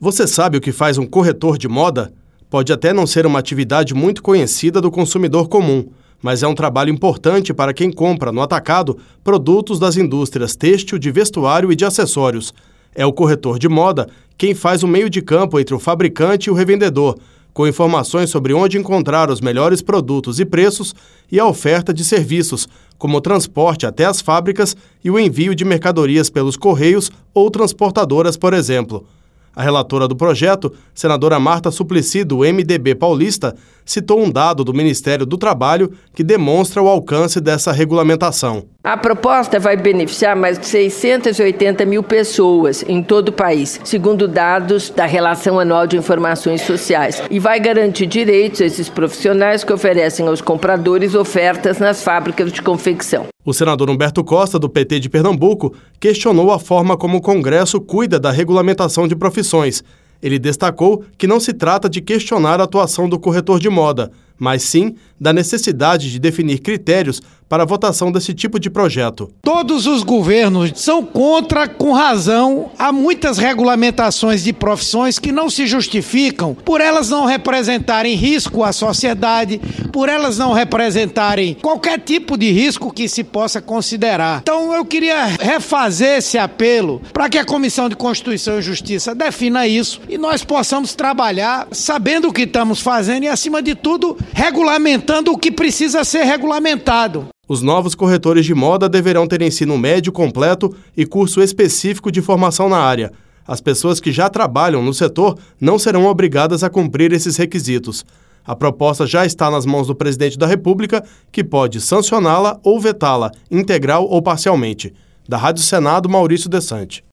Você sabe o que faz um corretor de moda? Pode até não ser uma atividade muito conhecida do consumidor comum, mas é um trabalho importante para quem compra no atacado produtos das indústrias têxtil, de vestuário e de acessórios. É o corretor de moda quem faz o meio de campo entre o fabricante e o revendedor, com informações sobre onde encontrar os melhores produtos e preços e a oferta de serviços, como o transporte até as fábricas e o envio de mercadorias pelos correios ou transportadoras, por exemplo. A relatora do projeto, senadora Marta Suplicy, do MDB paulista, citou um dado do Ministério do Trabalho que demonstra o alcance dessa regulamentação. A proposta vai beneficiar mais de 680 mil pessoas em todo o país, segundo dados da Relação Anual de Informações Sociais, e vai garantir direitos a esses profissionais que oferecem aos compradores ofertas nas fábricas de confecção. O senador Humberto Costa, do PT de Pernambuco, questionou a forma como o Congresso cuida da regulamentação de profissões. Ele destacou que não se trata de questionar a atuação do corretor de moda, mas sim da necessidade de definir critérios para a votação desse tipo de projeto. Todos os governos são contra, com razão, há muitas regulamentações de profissões que não se justificam por elas não representarem risco à sociedade, por elas não representarem qualquer tipo de risco que se possa considerar. Então eu queria refazer esse apelo para que a Comissão de Constituição e Justiça defina isso e nós possamos trabalhar sabendo o que estamos fazendo e, acima de tudo, regulamentando o que precisa ser regulamentado. Os novos corretores de moda deverão ter ensino médio completo e curso específico de formação na área. As pessoas que já trabalham no setor não serão obrigadas a cumprir esses requisitos. A proposta já está nas mãos do presidente da República, que pode sancioná-la ou vetá-la, integral ou parcialmente. Da Rádio Senado, Maurício Desante.